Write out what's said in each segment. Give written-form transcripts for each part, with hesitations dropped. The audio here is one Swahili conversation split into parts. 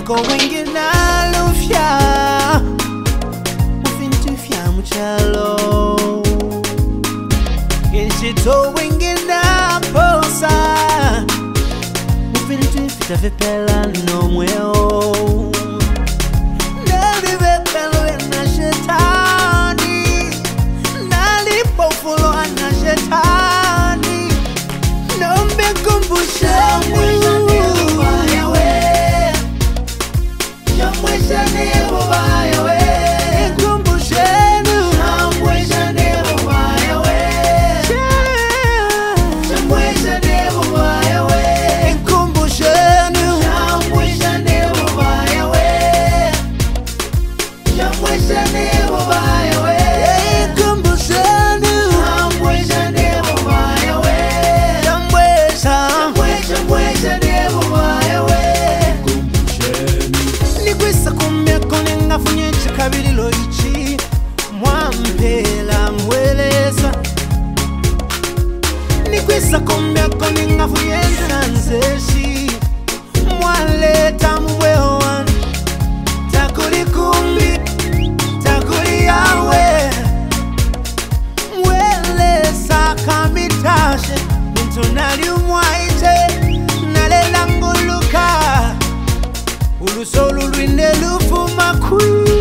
Nako wengi nalufya Mufintu fya muchalo Genshito wengi naposa Mufintu fita vipela no mweo Nali vipelo ena shetani Nali pofulo ana shetani Nombe kumbusha Kabili ichi mwampela mweleza Nikwisa kumbia koni ngafuyenza nzeshi Mwaleta mwewan Takuli kumbi, takuli yawe Mweleza kamitashe Mintunali umwaite Nalela nguluka Ulusolu lwinde lufuma kui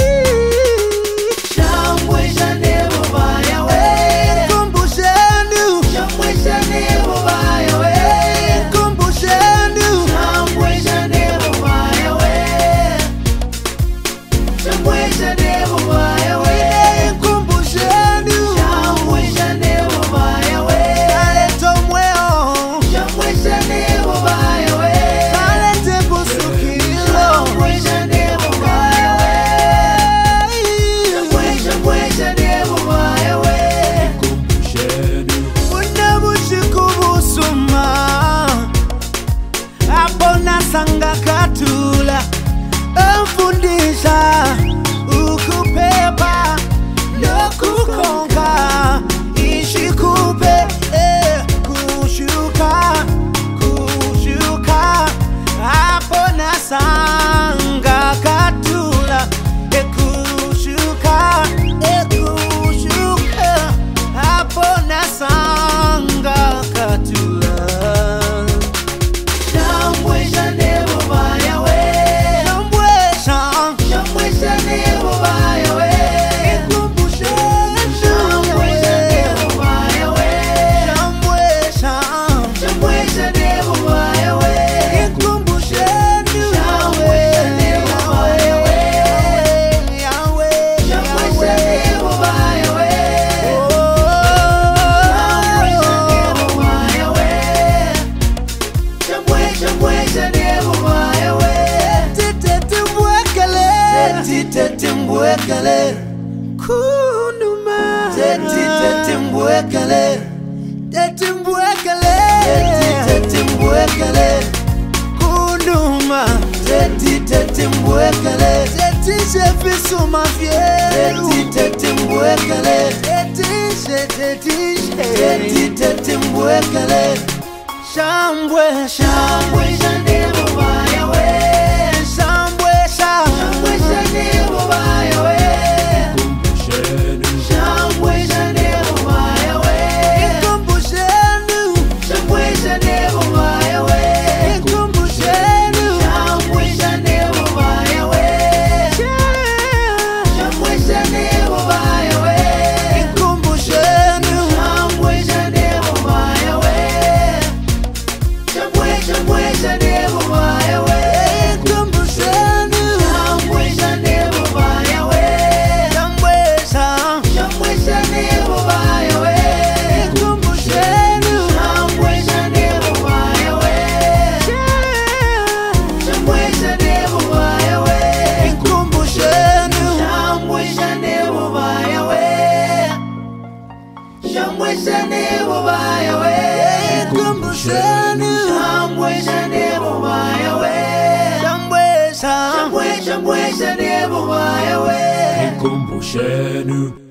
Sanga katula Mfundisha Ukupepa Nokukonga Ishikupe Kushuka Kushuka Apona sanga katula Kushuka Kushuka Apona sanga katula Mbwekele Kunuma Teti mbwekele Teti mbwekele Teti mbwekele Kunuma Teti mbwekele Teti shefisu mafyeru Teti mbwekele Teti mbwekele Shambwe Shambwe Shandevo baya we Shambwe Shambwe Shandevo baya we Shambwe Shandevo baya we Kumbushenu Shambwe Shandevo baya we Kumbushenu Shambwe Shandevo baya we Shambwe Shandevo baya we Kumbushenu Shambwe Shandevo baya we Shambwe Shandevo baya we Kumbushenu